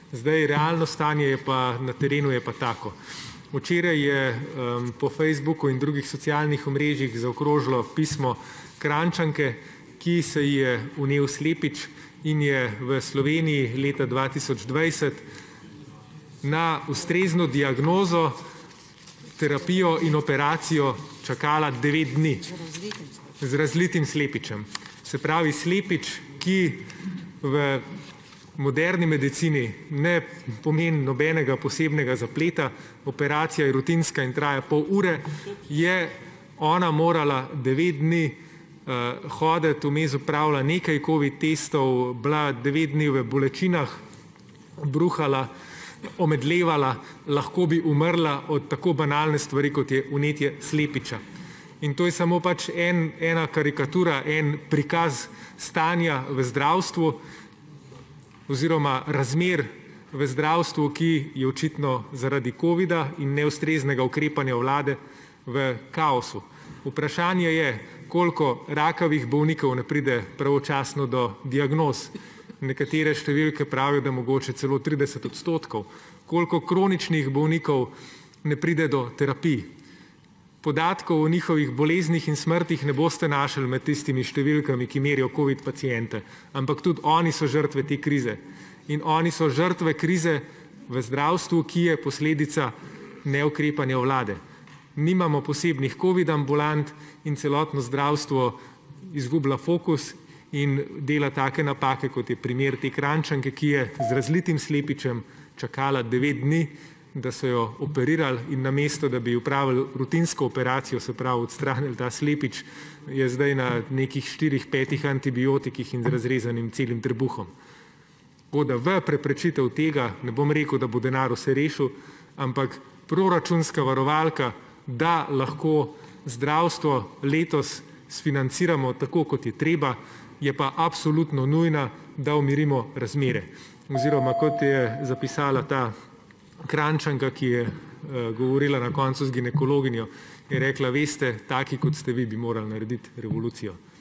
Zdaj, realno stanje je pa na terenu je pa tako. Včeraj je po Facebooku in drugih socialnih omrežjih zaokrožilo pismo Kranjčanke, ki se ji je vnel slepič in je v Sloveniji leta 2020 na ustrezno diagnozo, terapijo in operacijo čakala 9 dni z razlitim slepičem. Se pravi, slepič, ki v moderni medicini ne pomeni nobenega posebnega zapleta, operacija je rutinska in traja pol ure, je ona morala 9 dni hoditi, vmes opravila nekaj covid testov, bila 9 dni v bolečinah, bruhala, omedlevala, lahko bi umrla od tako banalne stvari, kot je vnetje slepiča. In to je samo pač ena karikatura, en prikaz stanja v zdravstvu oziroma razmer v zdravstvu, ki je očitno zaradi covida in neustreznega ukrepanja vlade v kaosu. Vprašanje je, koliko rakavih bolnikov ne pride pravočasno do diagnoz. Nekatere številke pravijo, da mogoče celo 30%. Koliko kroničnih bolnikov ne pride do terapij. Podatkov o njihovih boleznih in smrtih ne boste našli med tistimi številkami, ki merijo covid paciente, ampak tudi oni so žrtve te krize. In oni so žrtve krize v zdravstvu, ki je posledica neukrepanja vlade. Nimamo posebnih covid ambulant in celotno zdravstvo izgublja fokus in dela take napake, kot je primer te Kranjčanke, ki je z razlitim slepičem čakala 9 dni, da so jo operirali, in namesto da bi opravili rutinsko operacijo, se pravi odstranili ta slepič, je zdaj na nekih 4-5 antibiotikih in z razrezanim celim trebuhom. Tako da v preprečitev tega, ne bom rekel, da bo denar vse rešil, ampak proračunska varovalka, da lahko zdravstvo letos sfinanciramo tako, kot je treba, je pa absolutno nujna, da umirimo razmere. Oziroma, kot je zapisala ta Kranjčanka, ki je govorila na koncu z ginekologinjo, je rekla, veste, taki kot ste vi, bi morali narediti revolucijo.